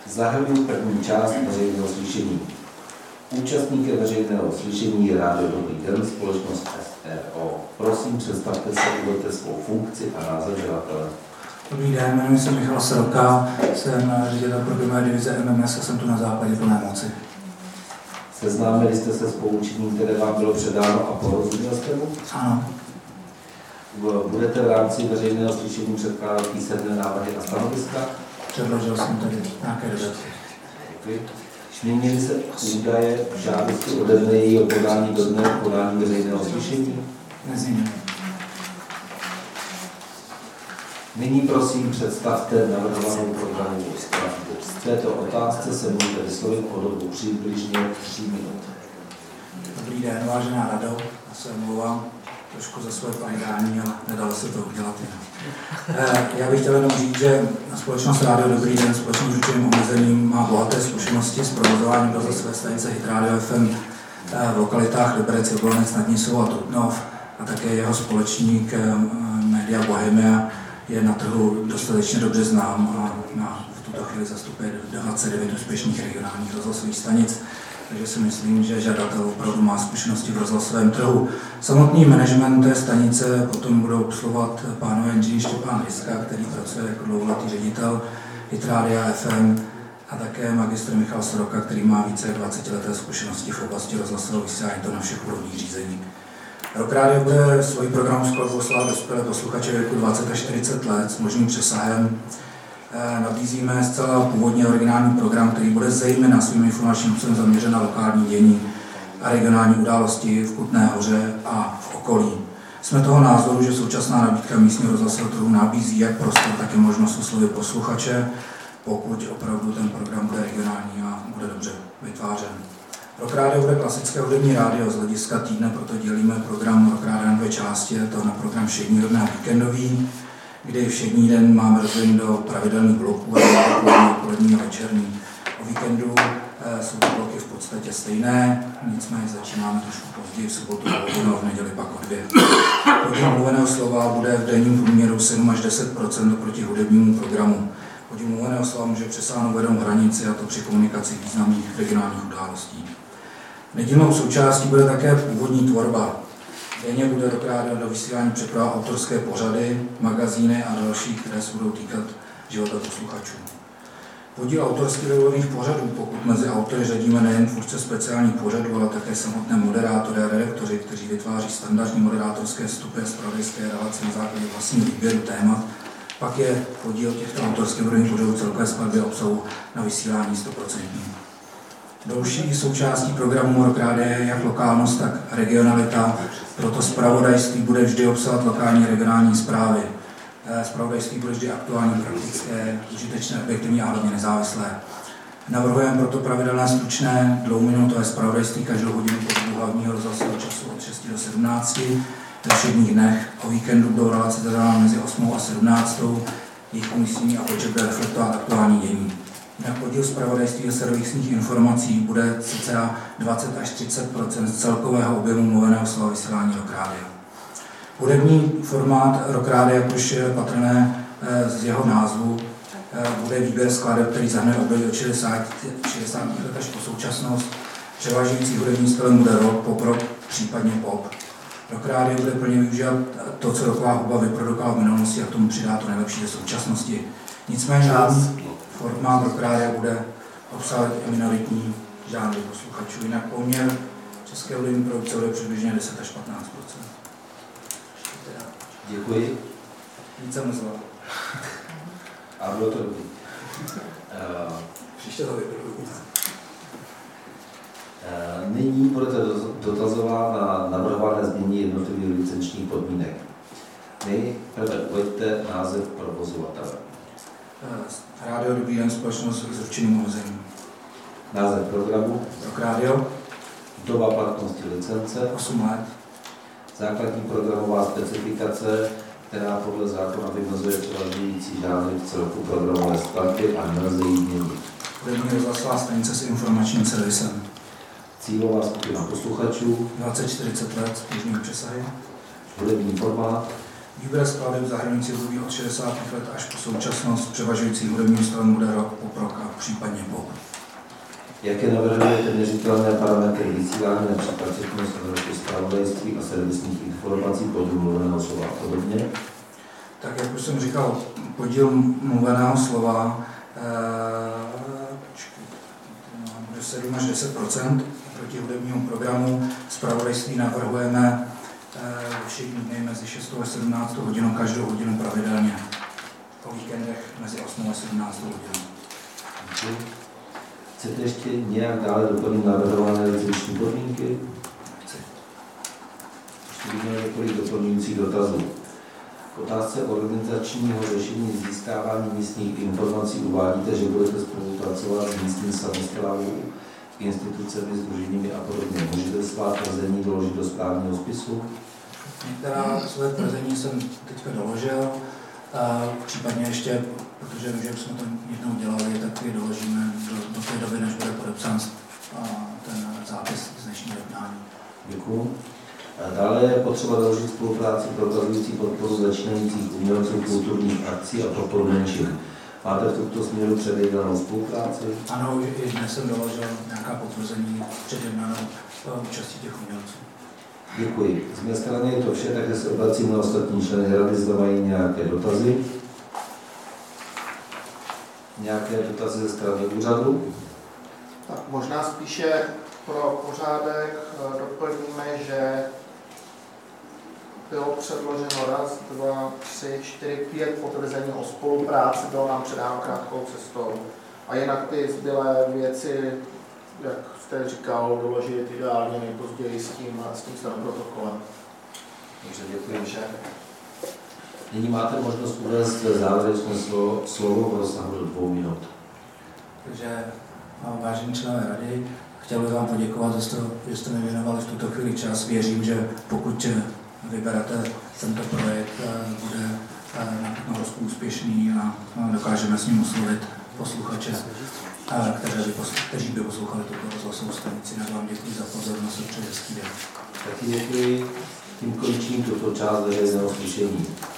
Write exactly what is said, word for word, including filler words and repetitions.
Zahajuji první část veřejného slyšení. Účastníkem veřejného slyšení je Rádio Dobrý den, společnost S R O. Prosím, představte se, uveďte svou funkci a název žadatele. Dobrý den, jmenuji se Michal Sroka, jsem ředitel programové divize M M S a jsem tu na základě plné moci. Seznámili jste se s poučením, které vám bylo předáno a porozuměl jste mu? Ano. Budete v rámci veřejného slyšení předkládat písemné návrhy a stanoviska? Předložil jsem tady nějaké dodatky. Děkuji. Změnily se údaje v žádosti ode dne jejího podání do dne podání veřejného slyšení? Nezměnily. Nyní prosím představte navrhovanou programovou skladbu. V této otázce se můžete vyslovit po dobu přibližně tří minut. Dobrý den, vážená rado. Já se omlouvám trošku za své pajdání, ale nedalo se to udělat jinak. Já bych chtěl jenom říct, že společnost Rádio Dobrý den, společnost s ručením omezeným, má bohaté zkušenosti s provozováním rozhlasové stanice Hit Radio F M v lokalitách Liberec, Jablonec nad Nisou a Trutnov, a také jeho společník Media Bohemia je na trhu dostatečně dobře znám a na, v tuto chvíli zastupuje dvacet devět úspěšných regionálních rozhlasových stanic. Takže si myslím, že žadatel opravdu má zkušenosti v rozhlasovém trhu. Samotný management té stanice potom budou obsluhovat pánové inženýr Štěpán Ryska, který pracuje jako dlouholetý ředitel Hit Rádia F M, a také magistr Michal Sroka, který má více jak dvacetileté zkušenosti v oblasti rozhlasového vysílání, to na všech úrovních řízení. Rock Radio bude svoji programovou skladbu oslavovat dospělé posluchače věku dvacet až čtyřicet let s možným přesahem. Nabízíme zcela původně originální program, který bude zejména svým informačním obsahem zaměřen na lokální dění a regionální události v Kutné Hoře a v okolí. Jsme toho názoru, že současná nabídka místního rozhlasového trhu nabízí jak prostor, tak i možnost oslovit posluchače, pokud opravdu ten program bude regionální a bude dobře vytvářen. Rock Radio bude klasické hudební rádio z hlediska týdne, proto dělíme program Rock Radio na dvě části, je to na program všedního dne a víkendový, kdy všední den máme rozdělen do pravidelných bloků, a odpolední a večerní. O víkendu e, jsou ty bloky v podstatě stejné, nicméně začínáme trošku později, v sobotu o hodinu a v neděli pak o dvě. Podíl mluveného slova bude v denním průměru sedm až deset procent oproti hudebnímu programu. Podíl mluveného slova může přesáhnout vedou hranici, a to při komunikaci významných regionálních událostí. Nedílnou součástí bude také původní tvorba. Denně bude Rock Radio do vysílání přepravovat autorské pořady, magazíny a další, které se budou týkat života posluchačů. Podíl autorských webových pořadů, pokud mezi autory řadíme nejen tvůrce speciálních pořadů, ale také samotné moderátory a redaktoři, kteří vytváří standardní moderátorské vstupy a zpravodajské relace na základě vlastního výběru témat, pak je podíl těchto autorských webových pořadů celkové skladby obsahu na vysílání sto procent. Další součástí programu Rock Radio je jak lokálnost, tak regionalita, proto zpravodajství bude vždy obsahovat lokální a regionální zprávy. Zpravodajství bude vždy aktuální, praktické, užitečné, objektivní a hlavně nezávislé. Navrhujeme proto pravidelné stručné dvouminutové zpravodajství každou hodinu po dobu hlavního rozhlasového času od šesti do sedmnácti ve všedních dnech. O víkendu budou relace zadána mezi osmou a sedmnáctou. Jejich umístění a počet bude reflektovat aktuální dění. Jinak podíl zpravodajství a servisních informací bude cca dvacet až třicet procent z celkového objemu mluveného slova vysílání Rock Radio. Hudební formát Rock Radio, jak už je patrné z jeho názvu, bude výběr skladeb, který zahrne období od šedesátých let až po současnost. Převážující hudební stylem bude rock, pop rock, případně pop. Rock Radio bude plně využívat to, co rocková hudba vyprodukovala v minulosti, a k tomu přidá to nejlepší ze současnosti. Nicméně formát Rock Radio bude obsahovat i minoritní žánry posluchačů, jinak poměr české hudební produkce bude přibližně deset až patnáct procent. Děkuji. Víc jsem nezval. A bylo to dobrý. Příště to vyprodukuji. Nyní budete dotazovat na navrhované změny jednotlivých licenčních podmínek. Nejprve uveďte název provozovatele. Rádio Dobrý den, společnost s ručeným omezením. Název programu. Rock Radio. Doba platnosti licence. osm let. Základní programová specifikace, která podle zákona vymezuje převažující žánry v celku programové skladby a nelze jí měnit. Hudební rozhlasová stanice s informačním servisem. Cílová skupina posluchačů. dvacet až čtyřicet let s běžným přesahem. Hudební formát. Výběr skladeb zahrnující období od šedesátých let až po současnost převažující hudebním stavem bude rok, poprok a případně pop. Jaké navrhujete měřitelné parametry vysílání, například četnost rozhodnutí zpravodajství a servisních informací, podíl mluveného slova a podobně? Tak jak už jsem říkal, podíl mluveného slova bude sedm až deset procent proti hudebnímu programu. Zpravodajství navrhujeme všední dny mezi šestou a sedmnáctou hodinou, každou hodinu pravidelně. Po víkendech mezi osmou a sedmnáctou hodinou. Chcete ještě nějak dále doplnit navrhované licenční podmínky? Chci. Ještě bych měl několik doplňujících dotazů. K otázce organizačního řešení získávání místních informací uvádíte, že budete spolupracovat s místní samosprávou, institucemi, sdruženími a podobně. Můžete svá tvrzení doložit do správního spisu? Některá své tvrzení jsem teďka doložil. Případně ještě, protože vím, že jsme to jednou dělali, tak je doložíme do, do té doby, než bude podepsán ten zápis z dnešního jednání. Děkuji. Dále je potřeba doložit spolupráci prokazující podporu začínajících umělců kulturních akcí a podporu menšin. Máte v tomto směru předjednanou spolupráci? Ano, i dnes jsem doložil nějaká potvrzení předjednanou účastí těch umělců. Děkuji. Z mé strany je to vše, takže se obracím na ostatní členy rady, zda mají nějaké dotazy. Nějaké dotazy ze strany úřadu? Tak možná spíše pro pořádek doplníme, že bylo předloženo raz, dva, tři, čtyři, pět potvrzení o spolupráci, bylo nám předáno krátkou cestou. A jinak ty zbylé věci, jak jste říkal, doložit ideálně nejpozději s tím, s tím starým protokolem. Takže děkuji všem. Nyní máte možnost uvést závěrečné slovo, slovo v rozsahu do dvou minut. Takže vážení členové rady, chtěl bych vám poděkovat, že jste, že jste mi věnovali v tuto chvíli čas. Věřím, že pokud vyberete tento projekt, bude na Norsku úspěšný a dokážeme s ním oslovit posluchače, kteří by, kteří by poslouchali tuto rozhlasovou stanici. Já vám děkuji za pozornost a přeji hezký den. Taky děkuji. Tím končím tuto část veřejného slyšení.